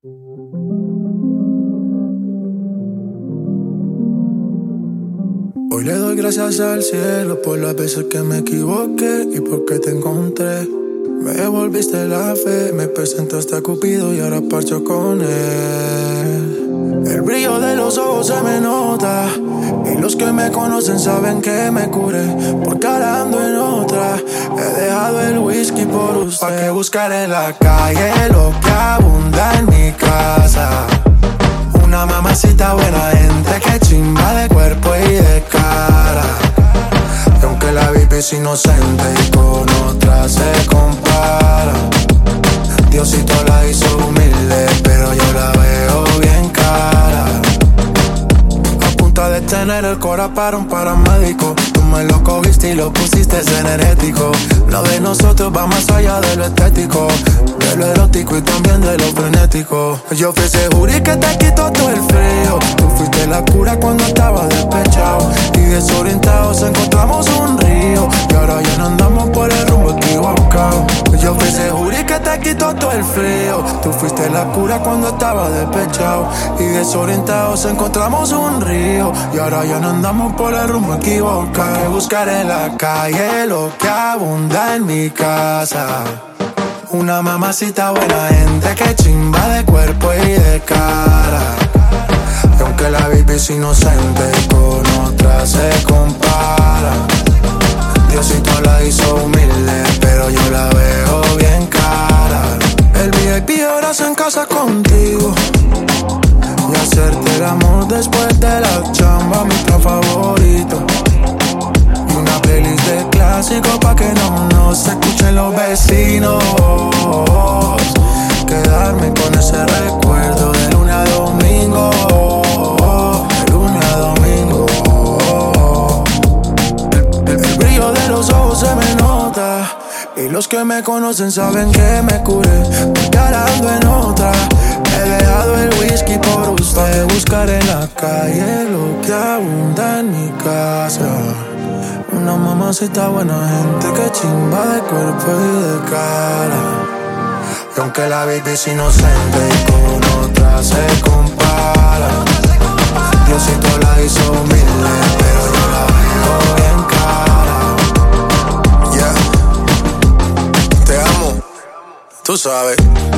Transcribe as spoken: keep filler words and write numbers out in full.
Hoy le doy gracias al cielo por las veces que me equivoqué y porque te encontré. Me devolviste la fe, me presentaste a Cupido y ahora parcho con él. El brillo de los ojos se me nota y los que me conocen saben que me curé, porque ahora ando en otra. He dejado el whisky por usted. ¿Pa' qué buscar en la calle lo que abunda en mi casa? Una mamacita buena gente que chimba de cuerpo y de cara. Y aunque la baby es inocente y con otra se compara, Diosito la hizo humilde, pero yo la veo bien cara. A punta de tener el cora para un paramédico, tú me lo cogiste y lo pusiste energético. Lo de nosotros va más allá de lo estético, de lo erótico y también de lo frenético. Yo fui ese jury que te quitó todo el frío. Tú fuiste la cura cuando estaba despechado y desorientados encontramos un río. Y ahora ya no andamos por el rumbo equivocado. Yo fui ese jury que te quitó todo el frío. Tú fuiste la cura cuando estaba despechado y desorientados encontramos un río. Y ahora ya no andamos por el rumbo equivocado. Que buscar en la calle lo que abunda en mi casa. Una mamacita buena gente que chimba de cuerpo y de cara. Y aunque la baby es inocente y con otra se compara, Diosito la hizo humilde, pero yo la veo bien cara. El V I P ahora se en casa contigo y hacerte el amor después de la chamba, mi plan favorito. Y una playlist de clásicos pa' que no nos escuchen los vecinos. Quedarme con ese recuerdo de lunes a domingo, de lunes a domingo. El, el, el brillo de los ojos se me nota y los que me conocen saben que me curé, porque ahora ando en otra. He dejado el whisky por usted. Pa' que buscar en la calle lo que abunda en mi casa. Una mamacita buena gente que chimba de cuerpo y de cara. Y aunque la baby es inocente y con otra se compara, Diosito la hizo humilde, pero yo la veo bien cara. Yeah. Te amo, tú sabes.